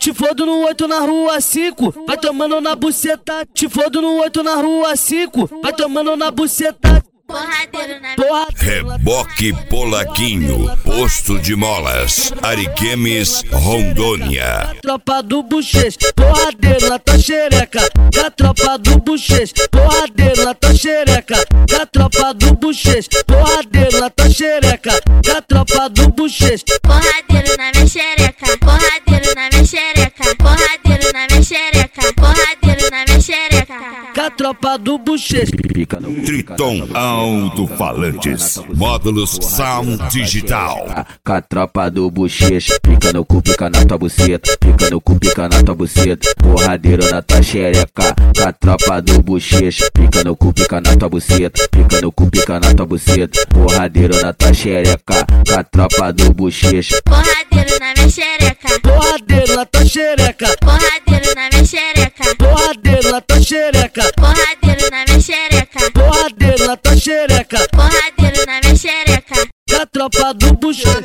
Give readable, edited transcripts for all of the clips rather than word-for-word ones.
te fodo no 8 na rua 5, vai tomando na buceta. Te fodo no 8 na rua 5, vai tomando na buceta. Porradeiro na Reboque Polaquinho, Posto de Molas, Ariquemes, Rondônia. Tropa do Bochecha, porradeiro na tua xereca. Da tropa do Bochecha, porradeiro na tua xereca. Da tropa do Bochecha, porradeiro na tua xereca. Da tropa do Bochecha, porradeiro na minha xereca. Porradeiro na minha xereca. Porradeiro na minha xereca. Porradeiro na minha xereca. da tropa do Bochecha. Triton Alto-Falantes, módulos Sound Digital. Com a tropa do Bochecha, pica no cu, pica na tua buceta, pica no cu, pica na tua buceta, porradeiro na tua xereca. Com a tropa do Bochecha, pica no cu, pica na tua buceta, pica no cu, pica na tua buceta, porradeiro na tua xereca. Com a tropa do Bochecha, porradeiro na minha xereca. Porradeiro na tua xereca. Porradeiro na minha xereca. Porradeiro na tua xereca. Porradeiro na minha xereca. Porradeiro na tua xereca. Porradeiro na minha xereca. Da tropa do Bochecha.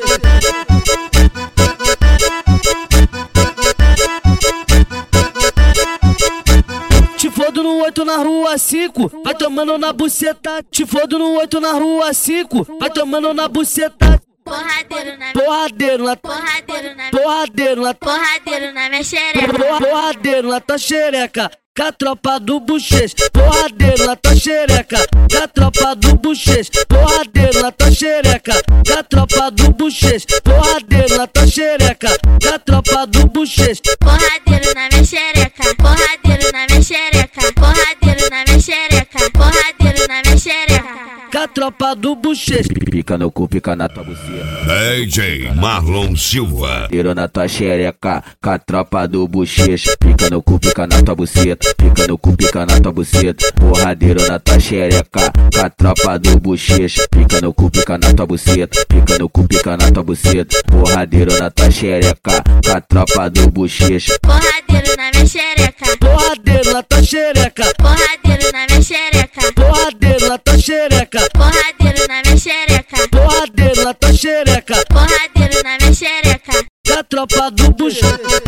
Te fodo no 8 na rua 5, vai tomando na buceta. Te fodo no 8 na rua 5, vai tomando na buceta. Porradeiro na Porradeiro na porradeiro na porradeiro na porradeiro na minha xereca. porradeiro na tua xereca. Com a tropa do Bochecha, porradeiro na tua xereca. Com a tropa do Bochecha, porradeiro na tua xereca. Com a tropa do Bochecha, porradeiro na tua xereca. Com a tropa do Bochecha, Porradeiro na minha xereca. Porradeiro na minha xereca. Porradeiro na minha xereca. Porradeiro na minha xereca. com a tropa do Bochecha. pica no cu, pica na tua buceta, DJ Marlon Silva. porradeiro na tua xereca. Com a tropa do Bochecha, pica no cu, pica na tua buceta, pica no cu, pica na tua buceta, porradeiro na tua xereca. Com a tropa do Bochecha, pica no cu, pica na tua buceta, pica no cu, pica na tua buceta, porradeiro na tua xereca. Com a tropa do Bochecha, Porradeiro na minha xereca. Porradeiro na tua xereca. Porradeiro na minha xereca. Porradeiro na tua xereca. Porradeiro na minha xereca. Porradeiro na tua xereca. Porradeiro na minha xereca. Da tropa do Bochecha.